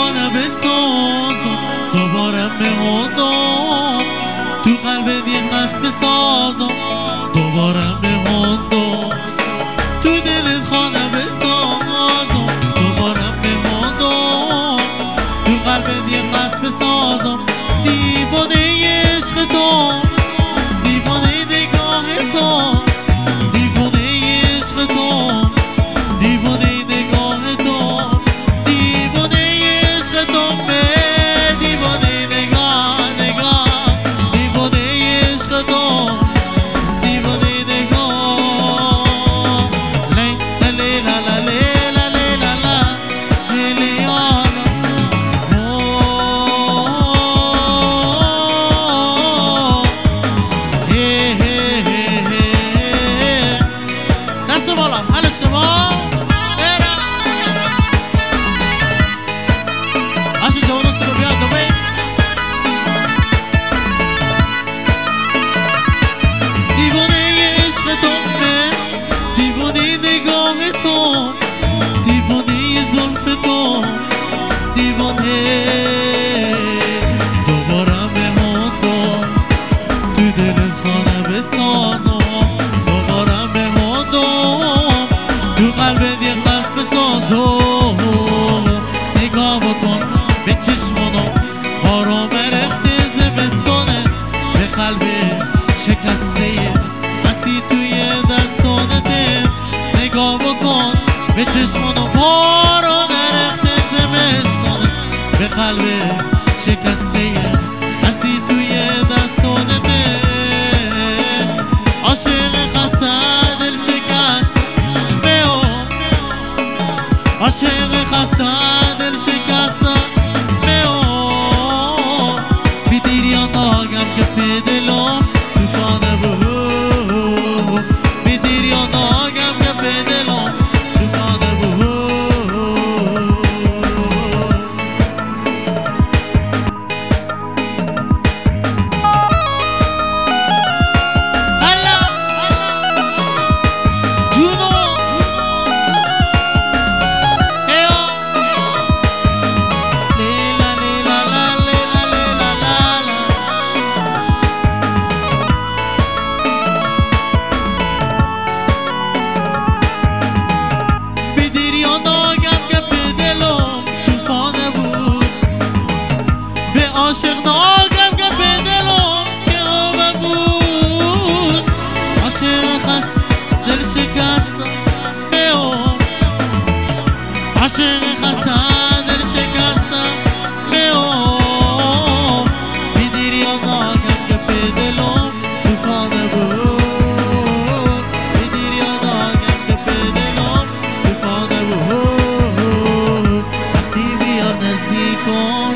خانه بسازم دوباره بموندم تو قلب یه قصد بسازم دوباره بموندم تو دلت خانه بسازم دوباره بموندم تو قلب یه قصد بسازم دیوانه عشق تو دیوانه نگاه تو دیوانه عشق تو دیوانه نگاه تو دیوانه عشق تو دیوانه نگاه دیوانه عشق تو دیوانه نگاه لی لا لا لی لا لی لا لا لی دست بالا حال شما عشق جوان دست رو بیاد دوبه دیوانه عشق تو دیوانه نگاه تو دیوانه زلف تو دیوانه دوباره بموندم تو دل خانه بسازم دوباره بموندم تو قلبت یه قصد بسازم نگاه بکن به چشمانم آرام رخت زمستانه به قلب شکسته هستی توی دستانته نگاه بکن به چشمانم آرام رخت زمستانه به قلب شکسته هستی توی دستانته عاشق خسته دل شکست عاشق خسته دل شکست بیدیر یا ناگم که به دلم توفانه بود بیدیر یا ناگم که به دلم توفانه بود عاشق ناگم که به دلم که آبه بود عاشق خست دل شکست عاشق خست دل شکست بیدیر یا ناگم که به دلم توفانه بود بیدیر یا ناگم که به دلم توفانه بود وقتی بیار نزدیکم